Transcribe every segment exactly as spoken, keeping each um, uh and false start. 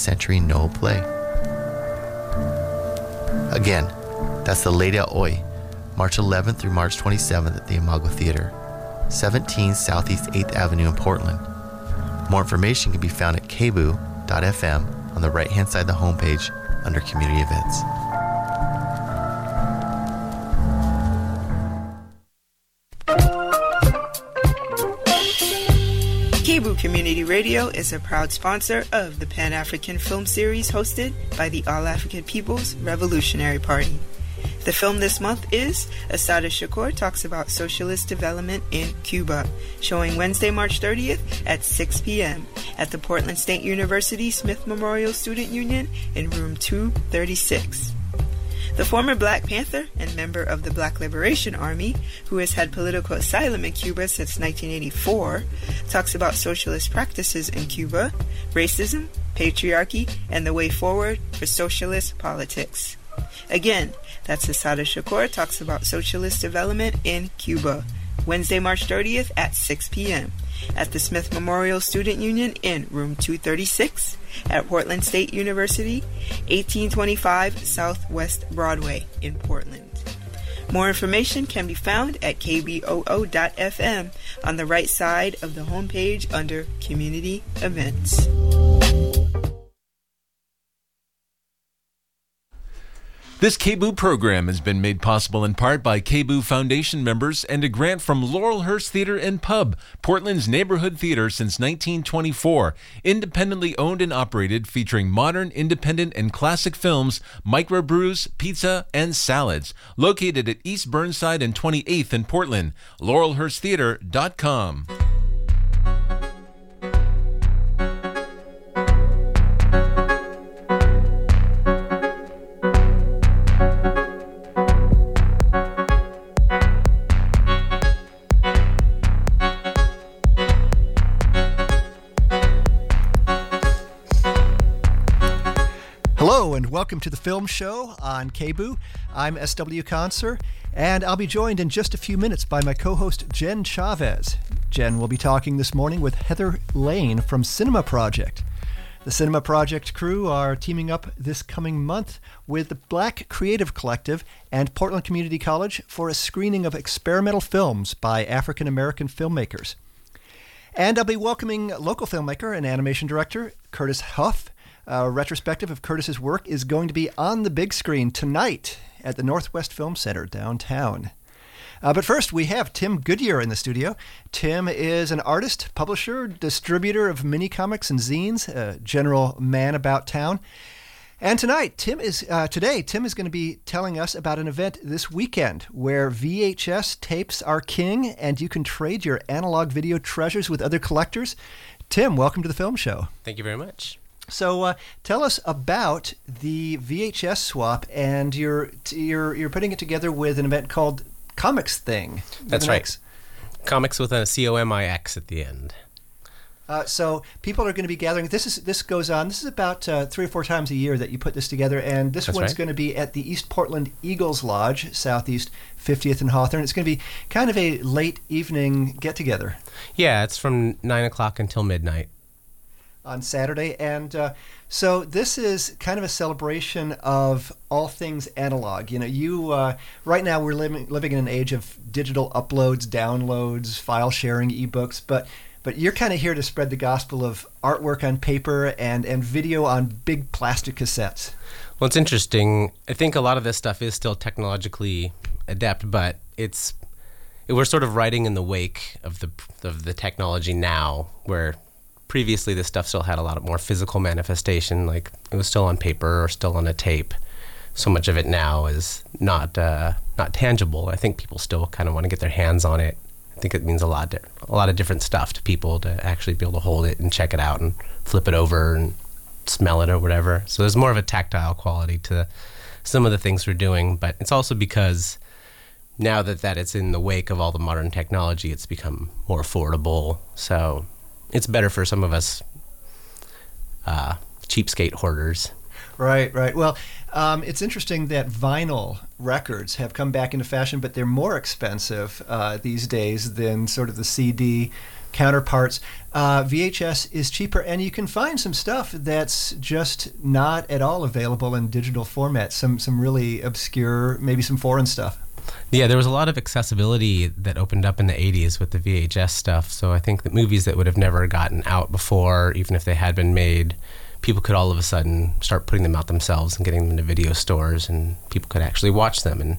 century Noh play. Again, that's the Lady Oi, March eleventh through March twenty-seventh at the Imago Theater, seventeen Southeast eighth Avenue in Portland. More information can be found at k b u dot f m on the right-hand side of the homepage under Community Events. K B U Community Radio is a proud sponsor of the Pan-African film series hosted by the All-African People's Revolutionary Party. The film this month is Assata Shakur Talks About Socialist Development in Cuba, showing Wednesday, March thirtieth at six p.m. at the Portland State University Smith Memorial Student Union in room two thirty-six. The former Black Panther and member of the Black Liberation Army, who has had political asylum in Cuba since nineteen eighty-four, talks about socialist practices in Cuba, racism, patriarchy, and the way forward for socialist politics. Again, that's Assata Shakur Talks About Socialist Development in Cuba, Wednesday, March thirtieth at six p.m. at the Smith Memorial Student Union in room two thirty-six at Portland State University, eighteen twenty-five Southwest Broadway in Portland. More information can be found at k b o o dot f m on the right side of the homepage under Community Events. This K B U program has been made possible in part by K B U Foundation members and a grant from Laurelhurst Theater and Pub, Portland's neighborhood theater since nineteen twenty-four, independently owned and operated, featuring modern, independent, and classic films, microbrews, pizza, and salads. Located at East Burnside and twenty-eighth in Portland. laurelhurst theater dot com. And welcome to the film show on K B U. I'm S W Conser, and I'll be joined in just a few minutes by my co-host Jen Chavez. Jen will be talking this morning with Heather Lane from Cinema Project. The Cinema Project crew are teaming up this coming month with the Black Creative Collective and Portland Community College for a screening of experimental films by African American filmmakers. And I'll be welcoming local filmmaker and animation director Curtis Huff. A retrospective of Curtis's work is going to be on the big screen tonight at the Northwest Film Center downtown. Uh, but first, we have Tim Goodyear in the studio. Tim is an artist, publisher, distributor of mini comics and zines, a general man about town. And tonight, Tim is uh, today, Tim is going to be telling us about an event this weekend where V H S tapes are king, and you can trade your analog video treasures with other collectors. Tim, welcome to the film show. Thank you very much. So uh, tell us about the V H S swap, and you're you're you're putting it together with an event called Comics Thing. That's right. X. Comics with a C O M I X at the end. Uh, so people are going to be gathering. This is this goes on. This is about uh, three or four times a year that you put this together, and this That's one's right. going to be at the East Portland Eagles Lodge, Southeast fiftieth and Hawthorne. It's going to be kind of a late evening get together. Yeah, it's from nine o'clock until midnight. On Saturday, and uh, so this is kind of a celebration of all things analog. You know, you uh, right now we're living living in an age of digital uploads, downloads, file sharing, ebooks, but but you're kind of here to spread the gospel of artwork on paper and and video on big plastic cassettes. Well, it's interesting. I think a lot of this stuff is still technologically adept, but it's we're sort of riding in the wake of the of the technology now, where previously this stuff still had a lot more physical manifestation, like it was still on paper or still on a tape. So much of it now is not uh, not tangible. I think people still kind of want to get their hands on it. I think it means a lot, a lot of different stuff to people to actually be able to hold it and check it out and flip it over and smell it or whatever. So there's more of a tactile quality to some of the things we're doing, but it's also because now that, that it's in the wake of all the modern technology, it's become more affordable. So it's better for some of us uh, cheapskate hoarders. Right, right. Well, um, it's interesting that vinyl records have come back into fashion, but they're more expensive uh, these days than sort of the C D counterparts. Uh, V H S is cheaper, and you can find some stuff that's just not at all available in digital format. Some some really obscure, maybe some foreign stuff. Yeah, there was a lot of accessibility that opened up in the eighties with the V H S stuff. So I think that movies that would have never gotten out before, even if they had been made, people could all of a sudden start putting them out themselves and getting them into video stores, and people could actually watch them. And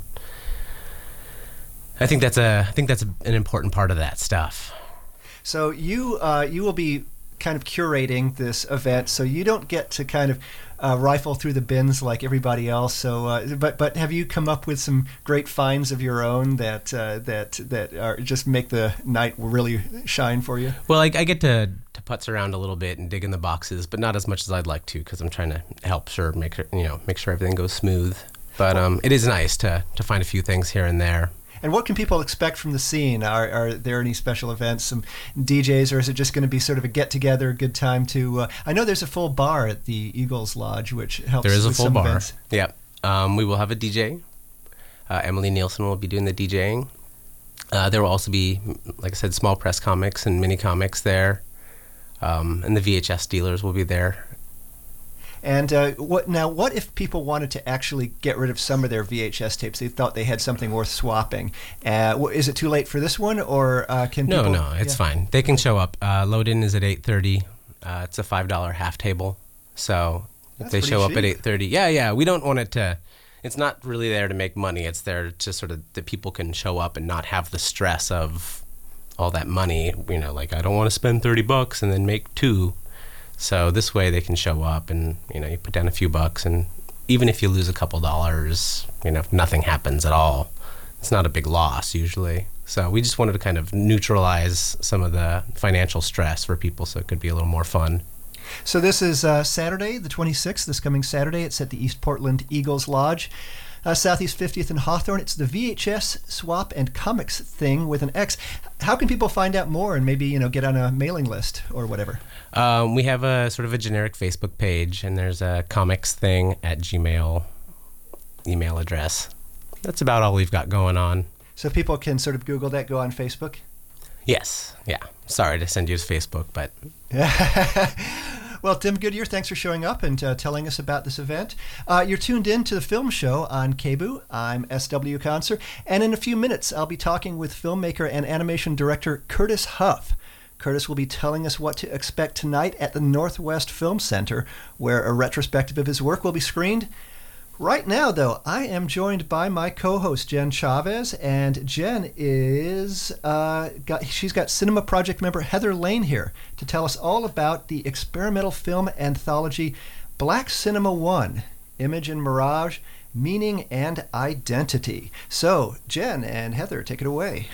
I think that's a I think that's a, an important part of that stuff. So you uh, you will be kind of curating this event, so you don't get to kind of uh, rifle through the bins like everybody else. So, uh, but but have you come up with some great finds of your own that uh, that that are just make the night really shine for you? Well, I, I get to to putz around a little bit and dig in the boxes, but not as much as I'd like to, because I'm trying to help sure make sure, you know make sure everything goes smooth. But um, it is nice to to find a few things here and there. And what can people expect from the scene? Are, are there any special events, some D Js, or is it just going to be sort of a get-together, a good time to... Uh, I know there's a full bar at the Eagles Lodge, which helps. There is a with full some bar. Events. Yeah. Um, we will have a D J. Uh, Emily Nielsen will be doing the DJing. Uh, there will also be, like I said, small press comics and mini comics there. Um, and the V H S dealers will be there. And uh, what now? What if people wanted to actually get rid of some of their V H S tapes? They thought they had something worth swapping. Uh, is it too late for this one, or uh, can no, people... No, no, it's yeah. fine. They can show up. Uh, load-in is at eight thirty. Uh, it's a five dollar half table. So if That's they show cheap. up at eight thirty, yeah, yeah. We don't want it to... It's not really there to make money. It's there to sort of that people can show up and not have the stress of all that money. You know, like, I don't want to spend thirty bucks and then make two. So this way they can show up and, you know, you put down a few bucks, and even if you lose a couple dollars, you know, nothing happens at all. It's not a big loss usually. So we just wanted to kind of neutralize some of the financial stress for people so it could be a little more fun. So this is uh, Saturday, the twenty-sixth, this coming Saturday. It's at the East Portland Eagles Lodge. Uh, Southeast fiftieth and Hawthorne. It's the V H S Swap and Comics thing with an X. How can people find out more and maybe, you know, get on a mailing list or whatever? Um, we have a sort of a generic Facebook page, and there's a comics thing at Gmail email address. That's about all we've got going on. So people can sort of Google that, go on Facebook? Yes. Yeah. Sorry to send you to Facebook, but... Well, Tim Goodyear, thanks for showing up and uh, telling us about this event. Uh, you're tuned in to the Film Show on K B U. I'm S W Conser, and in a few minutes, I'll be talking with filmmaker and animation director Curtis Huff. Curtis will be telling us what to expect tonight at the Northwest Film Center, where a retrospective of his work will be screened. Right now, though, I am joined by my co-host, Jen Chavez, and Jen is, uh, got, she's got Cinema Project member Heather Lane here to tell us all about the experimental film anthology Black Cinema One, Image and Mirage, Meaning and Identity. So, Jen and Heather, take it away.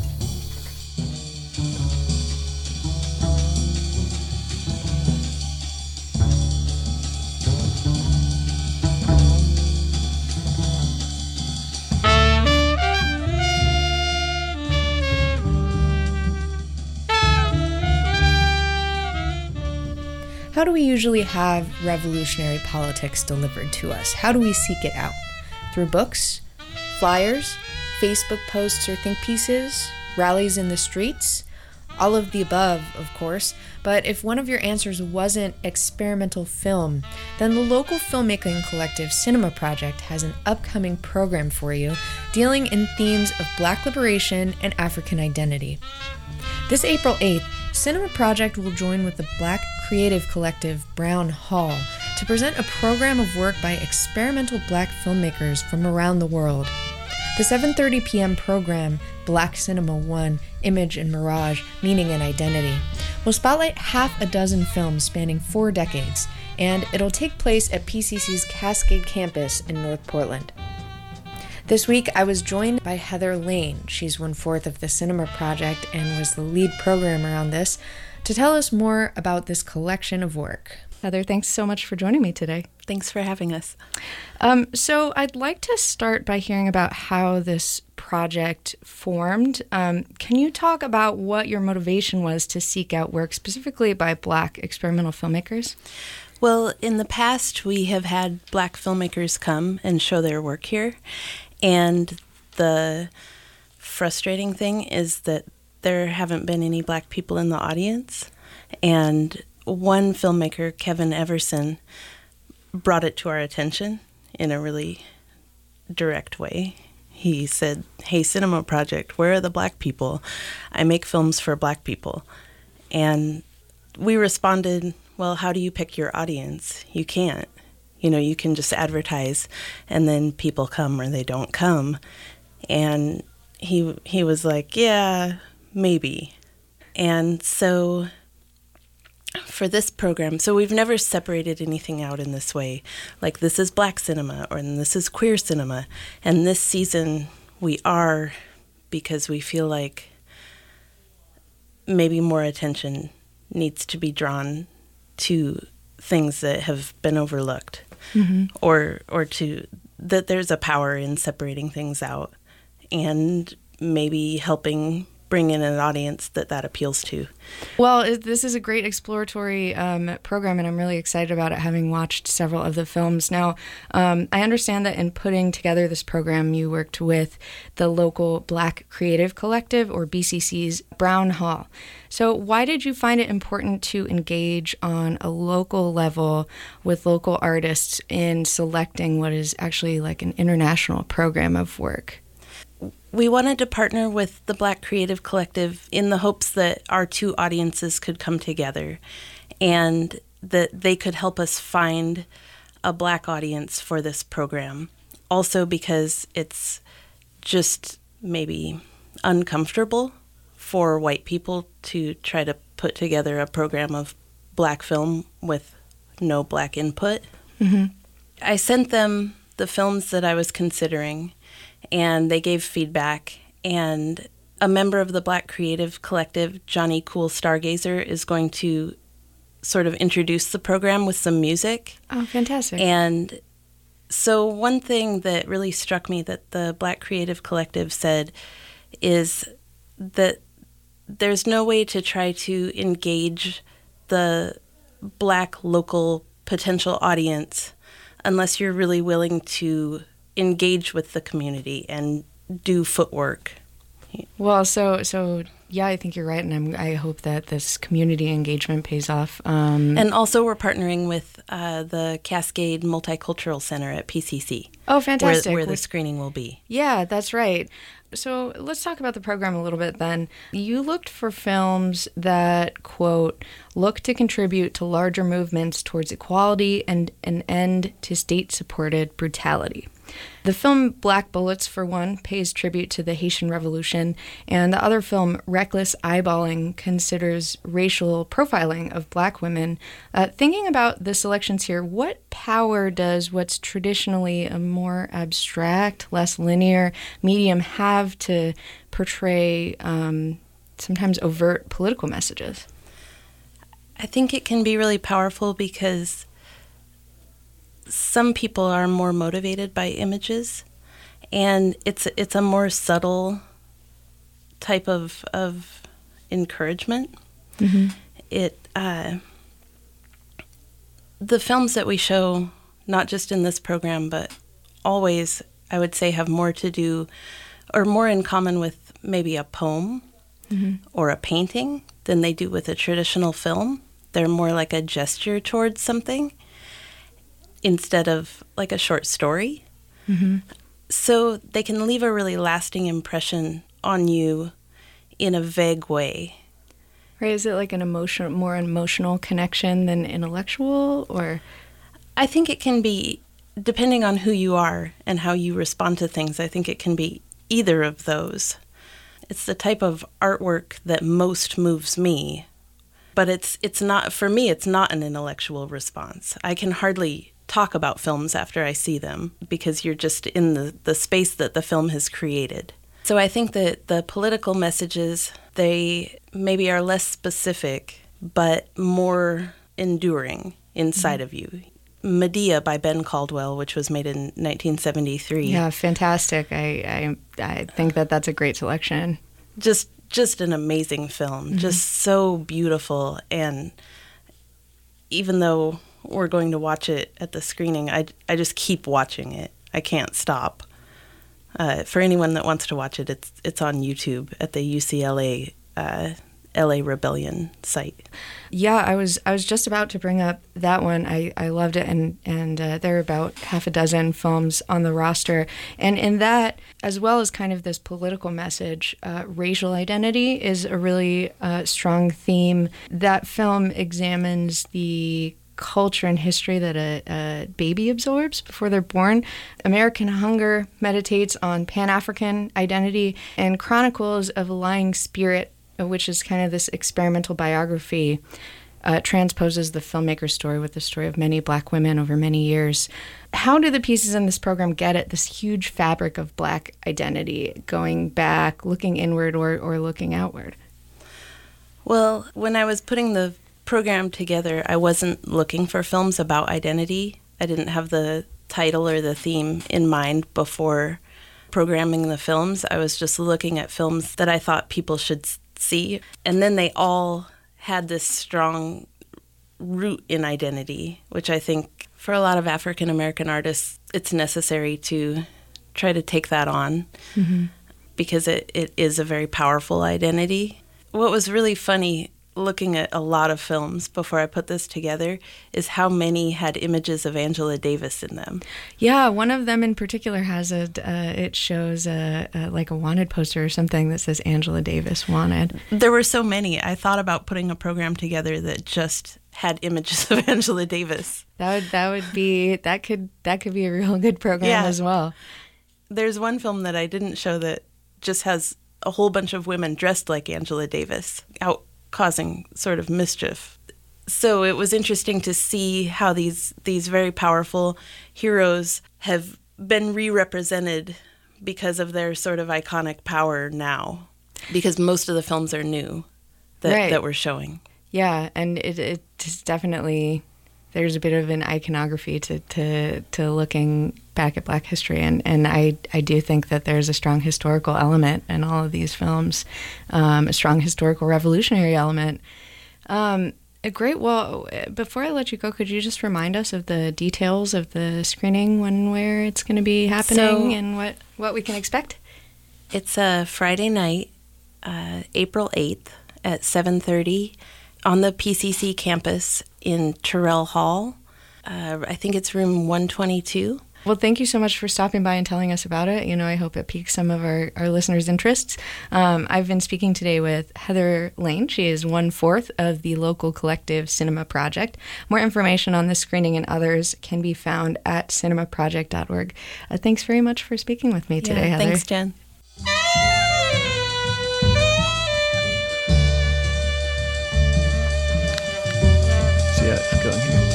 How do we usually have revolutionary politics delivered to us? How do we seek it out? Through books, flyers, Facebook posts or think pieces, rallies in the streets? All of the above, of course, but if one of your answers wasn't experimental film, then the local filmmaking collective Cinema Project has an upcoming program for you dealing in themes of Black liberation and African identity. This April eighth, Cinema Project will join with the Black creative collective Brown Hall to present a program of work by experimental Black filmmakers from around the world. The seven thirty p.m. program, Black Cinema One, Image and Mirage, Meaning and Identity, will spotlight half a dozen films spanning four decades, and it'll take place at P C C's Cascade campus in North Portland. This week, I was joined by Heather Lane. She's one-fourth of the Cinema Project and was the lead programmer on this, to tell us more about this collection of work. Heather, thanks so much for joining me today. Thanks for having us. Um, so I'd like to start by hearing about how this project formed. Um, can you talk about what your motivation was to seek out work specifically by Black experimental filmmakers? Well, in the past, we have had Black filmmakers come and show their work here, and the frustrating thing is that there haven't been any Black people in the audience, and one filmmaker, Kevin Everson, brought it to our attention in a really direct way. He said, "Hey, Cinema Project, where are the Black people? I make films for Black people." And we responded, well, how do you pick your audience? You can't. You know, you can just advertise and then people come or they don't come. And he he was like, yeah, maybe. And so for this program, so we've never separated anything out in this way. Like, this is Black cinema or this is queer cinema. And this season we are, because we feel like maybe more attention needs to be drawn to things that have been overlooked, mm-hmm. or or to that there's a power in separating things out and maybe helping bring in an audience that that appeals to. Well, it, this is a great exploratory um, program, and I'm really excited about it, having watched several of the films. Now, um, I understand that in putting together this program, you worked with the local Black Creative Collective, or B C C's Brown Hall. So why did you find it important to engage on a local level with local artists in selecting what is actually like an international program of work? We wanted to partner with the Black Creative Collective in the hopes that our two audiences could come together and that they could help us find a Black audience for this program. Also because it's just maybe uncomfortable for white people to try to put together a program of Black film with no Black input. Mm-hmm. I sent them the films that I was considering, and they gave feedback, and a member of the Black Creative Collective, Johnny Cool Stargazer, is going to sort of introduce the program with some music. Oh, fantastic. And so one thing that really struck me that the Black Creative Collective said is that there's no way to try to engage the Black local potential audience unless you're really willing to engage with the community and do footwork. Well, so so yeah, I think you're right, and I'm, I hope that this community engagement pays off. Um, and also, we're partnering with uh, the Cascade Multicultural Center at P C C. Oh, fantastic! Where, where the screening will be. Yeah, that's right. So let's talk about the program a little bit then. You looked for films that, quote, look to contribute to larger movements towards equality and an end to state-supported brutality. The film Black Bullets, for one, pays tribute to the Haitian Revolution, and the other film, Reckless Eyeballing, considers racial profiling of Black women. Uh, thinking about the selections here, what power does what's traditionally a more abstract, less linear medium have to portray um, sometimes overt political messages? I think it can be really powerful because some people are more motivated by images, and it's it's a more subtle type of of encouragement. Mm-hmm. It uh, the films that we show, not just in this program, but always, I would say, have more to do or more in common with maybe a poem mm-hmm. or a painting than they do with a traditional film. They're more like a gesture towards something instead of like a short story. Mm-hmm. So they can leave a really lasting impression on you in a vague way. Right, is it like an emotional, more emotional connection than intellectual, or? I think it can be, depending on who you are and how you respond to things, I think it can be either of those. It's the type of artwork that most moves me, but it's it's not, for me, it's not an intellectual response. I can hardly talk about films after I see them because you're just in the, the space that the film has created. So I think that the political messages, they maybe are less specific, but more enduring inside mm-hmm. of you. Medea by Ben Caldwell, which was made in nineteen seventy-three. Yeah, fantastic. I I, I think that that's a great selection. Just just an amazing film, mm-hmm. just so beautiful. And even though we're going to watch it at the screening, I, I just keep watching it. I can't stop. Uh, for anyone that wants to watch it, it's it's on YouTube at the U C L A uh, L A Rebellion site. Yeah, I was I was just about to bring up that one. I, I loved it, and and uh, there are about half a dozen films on the roster, and in that, as well as kind of this political message, uh, racial identity is a really uh, strong theme. That film examines the culture and history that a, a baby absorbs before they're born. American Hunger meditates on Pan-African identity and chronicles of a lying spirit, which is kind of this experimental biography, uh, transposes the filmmaker's story with the story of many Black women over many years. How do the pieces in this program get at this huge fabric of Black identity, going back, looking inward, or, or looking outward? Well, when I was putting the program together, I wasn't looking for films about identity. I didn't have the title or the theme in mind before programming the films. I was just looking at films that I thought people should see. And then they all had this strong root in identity, which I think for a lot of African American artists, it's necessary to try to take that on mm-hmm. because it, it is a very powerful identity. What was really funny looking at a lot of films before I put this together is how many had images of Angela Davis in them. Yeah, one of them in particular has a, uh, it shows a, a, like a wanted poster or something that says Angela Davis wanted. There were so many. I thought about putting a program together that just had images of Angela Davis. That would, that would be, that could, that could be a real good program yeah. as well. There's one film that I didn't show that just has a whole bunch of women dressed like Angela Davis out causing sort of mischief. So it was interesting to see how these these very powerful heroes have been re-represented because of their sort of iconic power now, because most of the films are new that, right. that we're showing. Yeah, and it it's definitely, there's a bit of an iconography to, to, to looking back at Black history, and, and I, I do think that there's a strong historical element in all of these films, um, a strong historical revolutionary element. Um, great. Well, before I let you go, could you just remind us of the details of the screening, when and where it's going to be happening, so, and what, what we can expect? It's a Friday night, uh, April eighth at seven thirty on the P C C campus in Terrell Hall. Uh, I think it's room one twenty-two. Well, thank you so much for stopping by and telling us about it. You know, I hope it piques some of our, our listeners' interests. Um, I've been speaking today with Heather Lane. She is one-fourth of the local collective Cinema Project. More information on this screening and others can be found at cinema project dot org. Uh, thanks very much for speaking with me today, yeah, Heather. Thanks, Jen. See how it's going here.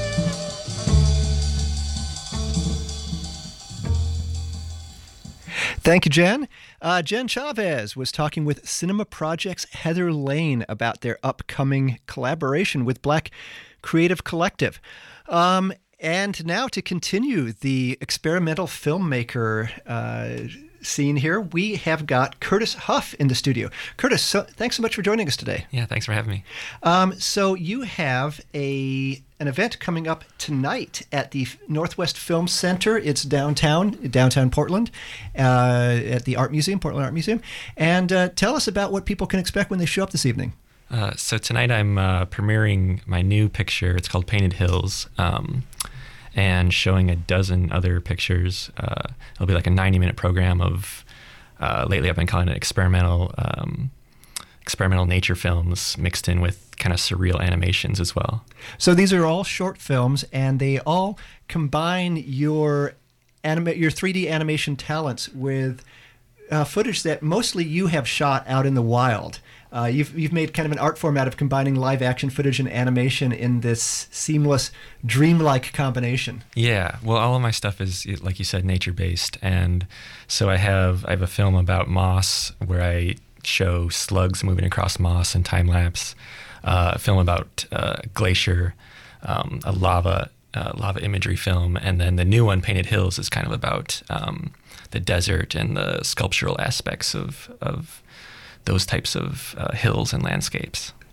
Thank you, Jen. Uh, Jen Chavez was talking with Cinema Project's Heather Lane about their upcoming collaboration with Black Creative Collective. Um, and now to continue the experimental filmmaker uh, scene here, we have got Curtis Huff in the studio. Curtis, so, thanks so much for joining us today. Yeah, thanks for having me. Um, so you have a an event coming up tonight at the Northwest Film Center. It's downtown, downtown Portland, uh, at the Art Museum, Portland Art Museum. And uh, tell us about what people can expect when they show up this evening. Uh, so tonight I'm uh, premiering my new picture. It's called Painted Hills, um, and showing a dozen other pictures. Uh, it'll be like a ninety-minute program of, uh, lately I've been calling it experimental, um, experimental nature films mixed in with kind of surreal animations as well. So these are all short films, and they all combine your anima- your three D animation talents with uh, footage that mostly you have shot out in the wild. Uh, you've you've made kind of an art form out of combining live action footage and animation in this seamless, dreamlike combination. Yeah, well, all of my stuff is, like you said, nature based, and so I have I have a film about moss where I show slugs moving across moss in time lapse. Uh, a film about uh, glacier, um, a lava uh, lava imagery film, and then the new one, Painted Hills, is kind of about um, the desert and the sculptural aspects of of those types of uh, hills and landscapes.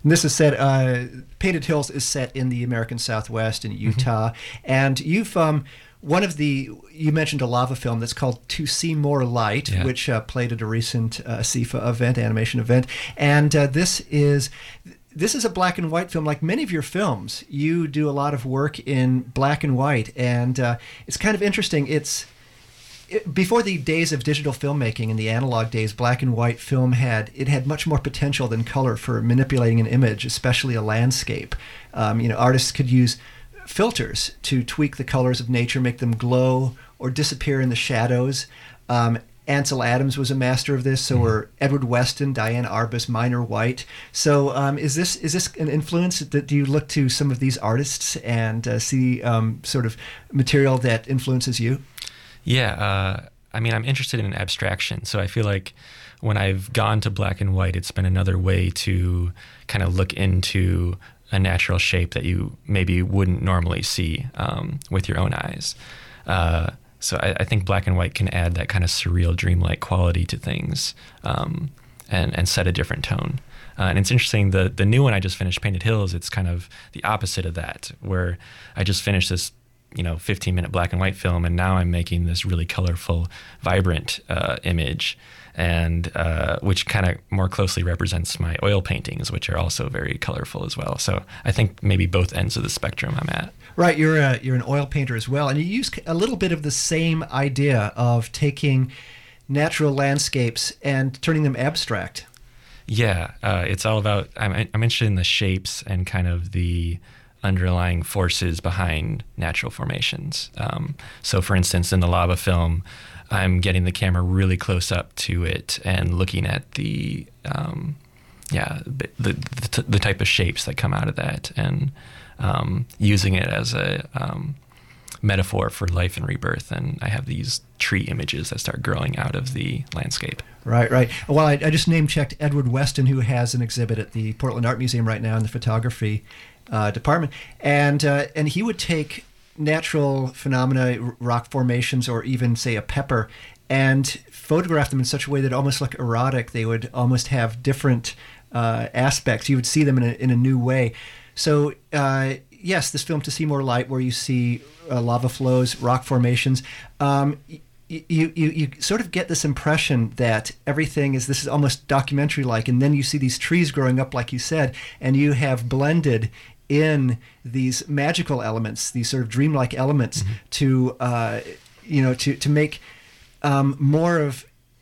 And this is set, uh, Painted Hills is set in the American Southwest in Utah. Mm-hmm. And you've, um, one of the, you mentioned a lava film that's called To See More Light, yeah. which uh, played at a recent uh, S I F A event, animation event. And uh, this is, this is a black and white film. Like many of your films, you do a lot of work in black and white. And uh, it's kind of interesting. It's, It, before the days of digital filmmaking and the analog days, black and white film had it had much more potential than color for manipulating an image, especially a landscape. Um, you know, artists could use filters to tweak the colors of nature, make them glow or disappear in the shadows. Um, Ansel Adams was a master of this. So mm-hmm. were Edward Weston, Diane Arbus, Minor White. So um, is this is this an influence? Do you look to some of these artists and uh, see um, sort of material that influences you? Yeah, uh, I mean, I'm interested in abstraction, so I feel like when I've gone to black and white, it's been another way to kind of look into a natural shape that you maybe wouldn't normally see um, with your own eyes. Uh, so I, I think black and white can add that kind of surreal, dreamlike quality to things um, and, and set a different tone. Uh, and it's interesting, the, the new one I just finished, Painted Hills, it's kind of the opposite of that, where I just finished this you know, fifteen minute black and white film, and now I'm making this really colorful, vibrant uh, image, and uh, which kind of more closely represents my oil paintings, which are also very colorful as well. So I think maybe both ends of the spectrum I'm at. Right, you're a, you're an oil painter as well, and you use a little bit of the same idea of taking natural landscapes and turning them abstract. Yeah, uh, it's all about, I'm, I'm interested in the shapes and kind of the underlying forces behind natural formations. Um, so for instance, in the lava film, I'm getting the camera really close up to it and looking at the, um, yeah, the, the, the type of shapes that come out of that, and um, using it as a um, metaphor for life and rebirth. And I have these tree images that start growing out of the landscape. Right, right. Well, I, I just name-checked Edward Weston, who has an exhibit at the Portland Art Museum right now in the photography Uh, department, and uh, and he would take natural phenomena, rock formations, or even say a pepper, and photograph them in such a way that almost look erotic. They would almost have different uh, aspects. You would see them in a, in a new way. So uh, yes, this film To See More Light, where you see uh, lava flows, rock formations. Um, You, you you sort of get this impression that everything is, this is almost documentary-like, and then you see these trees growing up, like you said, and you have blended in these magical elements, these sort of dreamlike elements, mm-hmm. to uh, you know to to make um, more of,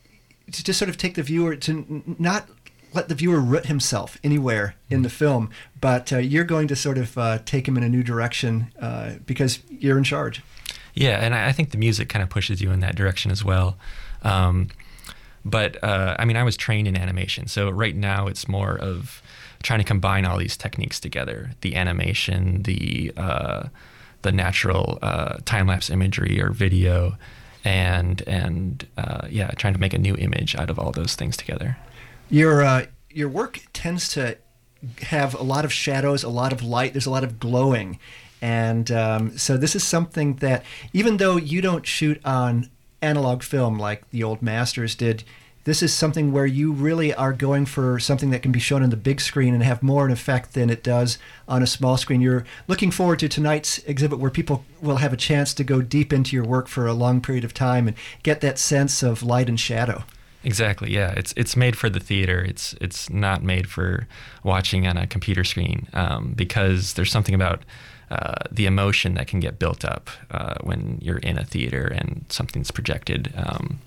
to just sort of take the viewer, to n- not let the viewer root himself anywhere in the film, but uh, you're going to sort of uh, take him in a new direction uh, because you're in charge. Yeah, and I think the music kind of pushes you in that direction as well. Um, but, uh, I mean, I was trained in animation, so right now it's more of trying to combine all these techniques together. The animation, the uh, the natural uh, time-lapse imagery or video, and, and uh, yeah, trying to make a new image out of all those things together. Your, uh, your work tends to have a lot of shadows, a lot of light, there's a lot of glowing. And um, so this is something that, even though you don't shoot on analog film like the old masters did, this is something where you really are going for something that can be shown on the big screen and have more an effect than it does on a small screen. You're looking forward to tonight's exhibit, where people will have a chance to go deep into your work for a long period of time and get that sense of light and shadow. Exactly. Yeah, it's it's made for the theater. It's it's not made for watching on a computer screen, um, because there's something about Uh, the emotion that can get built up uh, when you're in a theater and something's projected. Um,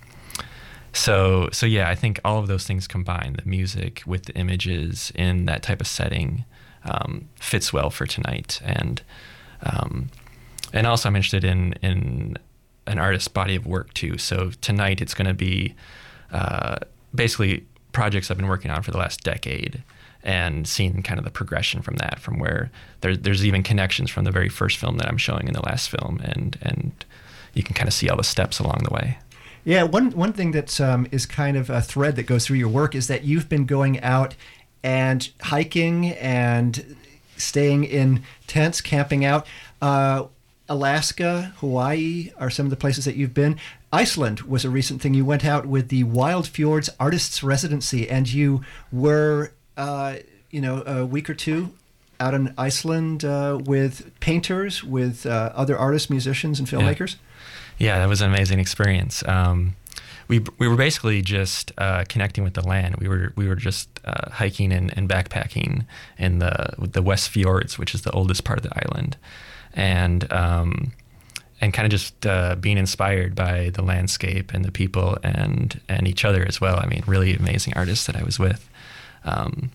so, so yeah, I think all of those things combined, the music with the images in that type of setting, um, fits well for tonight. And um, and also I'm interested in, in an artist's body of work too. So tonight it's going to be uh, basically projects I've been working on for the last decade, and seeing kind of the progression from that, from where there, there's even connections from the very first film that I'm showing in the last film, and and you can kind of see all the steps along the way. Yeah, one one thing that um, is kind of a thread that goes through your work is that you've been going out and hiking and staying in tents, camping out. Uh, Alaska, Hawaii are some of the places that you've been. Iceland was a recent thing. You went out with the Wild Fjords Artists Residency, and you were uh, you know, a week or two out in Iceland uh, with painters, with uh, other artists, musicians, and filmmakers. Yeah, yeah, that was an amazing experience. Um, we we were basically just uh, connecting with the land. We were we were just uh, hiking and, and backpacking in the the West Fjords, which is the oldest part of the island, and um, and kind of just uh, being inspired by the landscape and the people and and each other as well. I mean, really amazing artists that I was with. Um,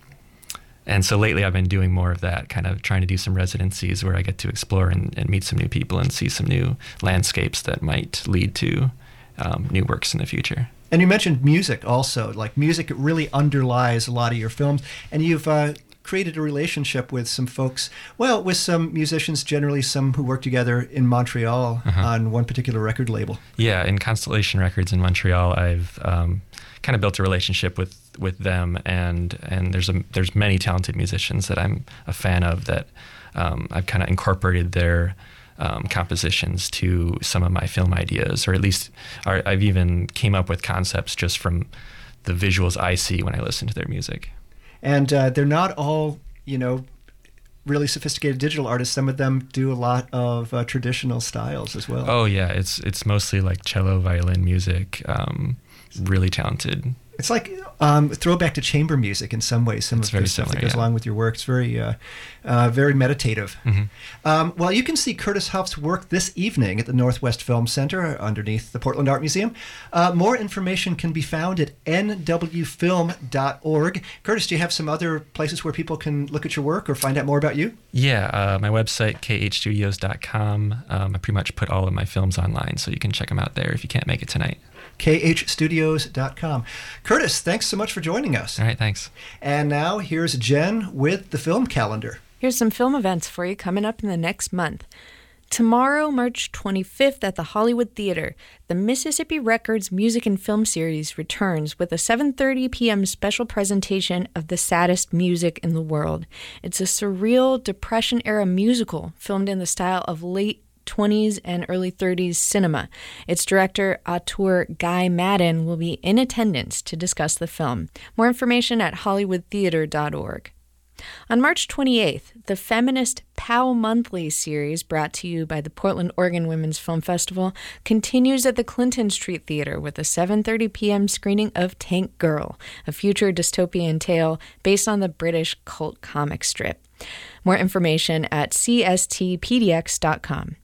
And so lately I've been doing more of that, kind of trying to do some residencies where I get to explore and, and meet some new people and see some new landscapes that might lead to um, new works in the future. And you mentioned music also. Like music really underlies a lot of your films. And you've uh, created a relationship with some folks, well, with some musicians, generally some who work together in Montreal uh-huh. on one particular record label. Yeah, in Constellation Records in Montreal, I've um, kind of built a relationship with with them, and and there's a there's many talented musicians that I'm a fan of that um, I've kind of incorporated their um, compositions to some of my film ideas, or at least are, I've even came up with concepts just from the visuals I see when I listen to their music. And uh, they're not all, you know, really sophisticated digital artists. Some of them do a lot of uh, traditional styles as well. Oh yeah, it's it's mostly like cello, violin music. Um, really talented. It's like um, throwback to chamber music in some ways. Some it's of the stuff similar, that goes yeah. along with your work. It's very, uh, uh, very meditative. Mm-hmm. Um, well, you can see Curtis Huff's work this evening at the Northwest Film Center underneath the Portland Art Museum. Uh, more information can be found at n w film dot org. Curtis, do you have some other places where people can look at your work or find out more about you? Yeah, uh, my website, k h studios dot com. Um, I pretty much put all of my films online, so you can check them out there if you can't make it tonight. k h studios dot com. Curtis, thanks so much for joining us. All right, thanks. And now here's Jen with the film calendar. Here's some film events for you coming up in the next month. Tomorrow, March twenty-fifth at the Hollywood Theater, the Mississippi Records Music and Film Series returns with a seven thirty p.m. special presentation of the saddest music in the world. It's a surreal Depression-era musical filmed in the style of late twenties and early thirties cinema. Its director, auteur Guy Madden, will be in attendance to discuss the film. More information at hollywood theater dot org. On March twenty-eighth, the feminist POW Monthly series, brought to you by the Portland, Oregon Women's Film Festival, continues at the Clinton Street Theater with a seven thirty p.m. screening of Tank Girl, a future dystopian tale based on the British cult comic strip. More information at c s t p d x dot com.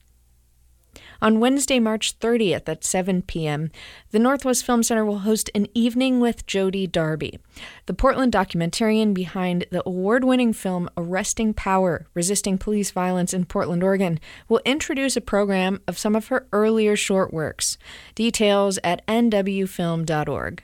On Wednesday, March thirtieth at seven p.m., the Northwest Film Center will host an evening with Jodi Darby. The Portland documentarian behind the award-winning film Arresting Power, Resisting Police Violence in Portland, Oregon, will introduce a program of some of her earlier short works. Details at n w film dot org.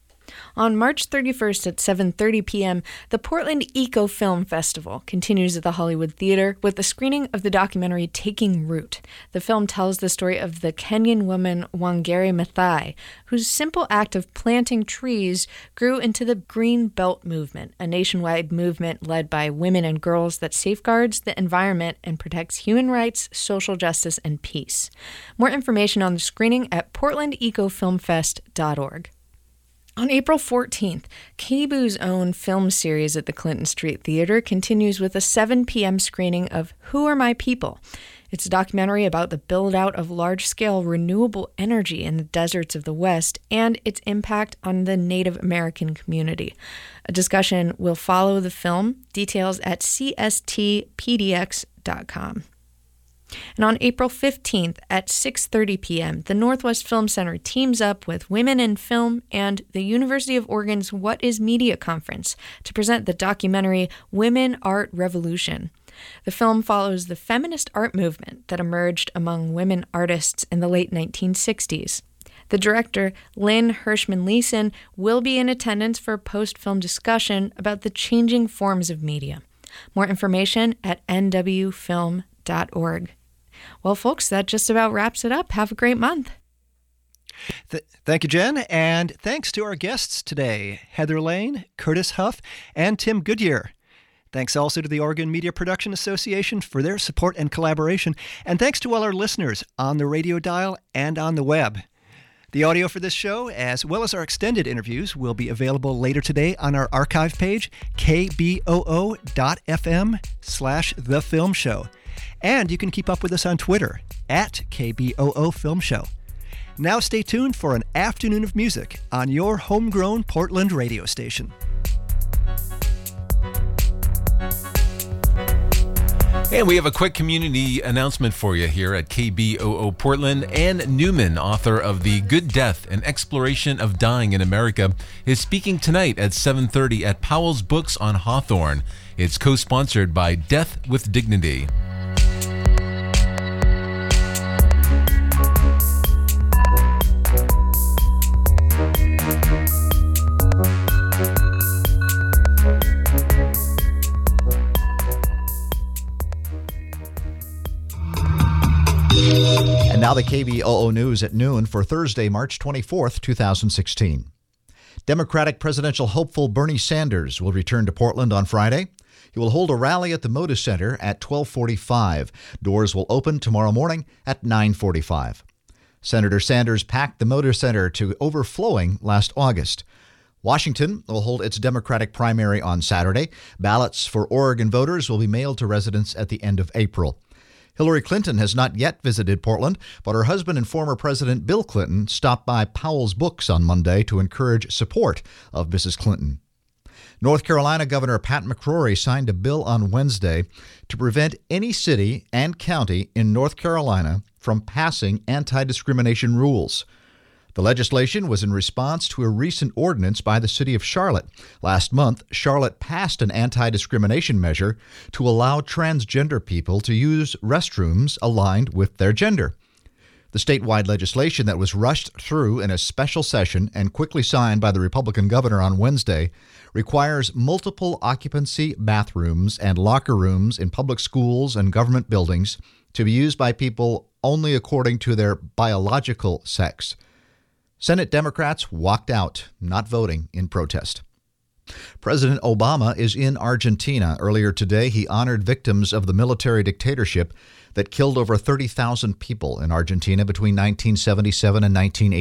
On March thirty-first at seven thirty p.m., the Portland Eco Film Festival continues at the Hollywood Theater with the screening of the documentary Taking Root. The film tells the story of the Kenyan woman Wangari Maathai, whose simple act of planting trees grew into the Green Belt Movement, a nationwide movement led by women and girls that safeguards the environment and protects human rights, social justice, and peace. More information on the screening at portland eco film fest dot org. On April fourteenth, K B U's own film series at the Clinton Street Theater continues with a seven p.m. screening of Who Are My People? It's a documentary about the build-out of large-scale renewable energy in the deserts of the West and its impact on the Native American community. A discussion will follow the film, details at c s t p d x dot com. And on April fifteenth at six thirty p.m., the Northwest Film Center teams up with Women in Film and the University of Oregon's What is Media Conference to present the documentary Women Art Revolution. The film follows the feminist art movement that emerged among women artists in the late nineteen sixties. The director, Lynn Hirschman Leeson, will be in attendance for a post-film discussion about the changing forms of media. More information at n w film dot org. Well, folks, that just about wraps it up. Have a great month. Th- thank you, Jen, and thanks to our guests today, Heather Lane, Curtis Huff, and Tim Goodyear. Thanks also to the Oregon Media Production Association for their support and collaboration, and thanks to all our listeners on the radio dial and on the web. The audio for this show, as well as our extended interviews, will be available later today on our archive page, kboo.fm slash The Film Show. And you can keep up with us on Twitter, at K B O O Film Show. Now stay tuned for an afternoon of music on your homegrown Portland radio station. And we have a quick community announcement for you here at K B O O Portland. Ann Newman, author of The Good Death, An Exploration of Dying in America, is speaking tonight at seven thirty at Powell's Books on Hawthorne. It's co-sponsored by Death with Dignity. And now the K B O O News at noon for Thursday, March twenty-fourth, twenty sixteen. Democratic presidential hopeful Bernie Sanders will return to Portland on Friday. He will hold a rally at the Moda Center at twelve forty-five. Doors will open tomorrow morning at nine forty-five. Senator Sanders packed the Moda Center to overflowing last August. Washington will hold its Democratic primary on Saturday. Ballots for Oregon voters will be mailed to residents at the end of April. Hillary Clinton has not yet visited Portland, but her husband and former President Bill Clinton stopped by Powell's Books on Monday to encourage support of Missus Clinton. North Carolina Governor Pat McCrory signed a bill on Wednesday to prevent any city and county in North Carolina from passing anti-discrimination rules. The legislation was in response to a recent ordinance by the city of Charlotte. Last month, Charlotte passed an anti-discrimination measure to allow transgender people to use restrooms aligned with their gender. The statewide legislation that was rushed through in a special session and quickly signed by the Republican governor on Wednesday requires multiple occupancy bathrooms and locker rooms in public schools and government buildings to be used by people only according to their biological sex. Senate Democrats walked out, not voting in protest. President Obama is in Argentina. Earlier today, he honored victims of the military dictatorship that killed over thirty thousand people in Argentina between nineteen seventy-seven and nineteen eighty.